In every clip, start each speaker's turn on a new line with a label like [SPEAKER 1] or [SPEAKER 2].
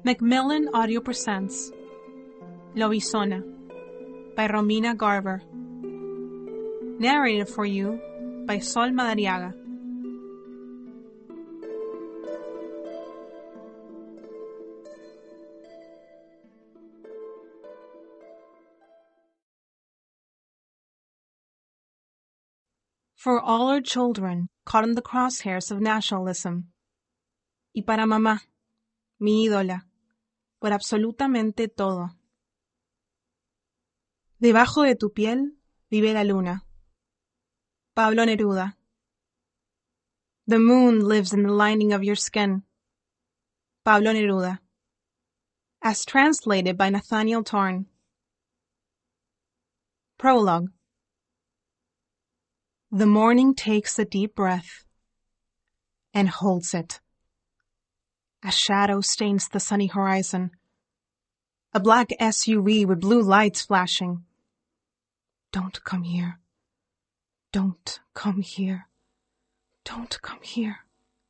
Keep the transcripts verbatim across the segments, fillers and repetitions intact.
[SPEAKER 1] Macmillan Audio presents Lobizona by Romina Garber. Narrated for you by Sol Madariaga. For all our children caught in the crosshairs of nationalism. Y para mamá, mi ídola, por absolutamente todo. Debajo de tu piel vive la luna. Pablo Neruda. The moon lives in the lining of your skin. Pablo Neruda. As translated by Nathaniel Torn. Prologue. The morning takes a deep breath and holds it. A shadow stains the sunny horizon. A black S U V with blue lights flashing. Don't come here. Don't come here. Don't come here.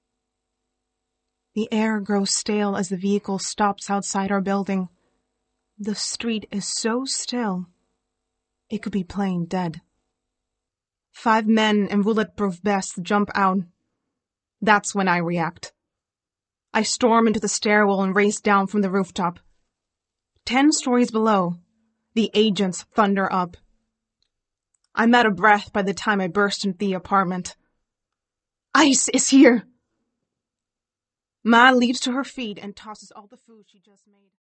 [SPEAKER 1] The air grows stale as the vehicle stops outside our building. The street is so still, it could be playing dead. Five men in bulletproof vests jump out. That's when I react. I storm into the stairwell and race down from the rooftop. Ten stories below, the agents thunder up. I'm out of breath by the time I burst into the apartment. ICE is here! Ma leaps to her feet and tosses all the food she just made.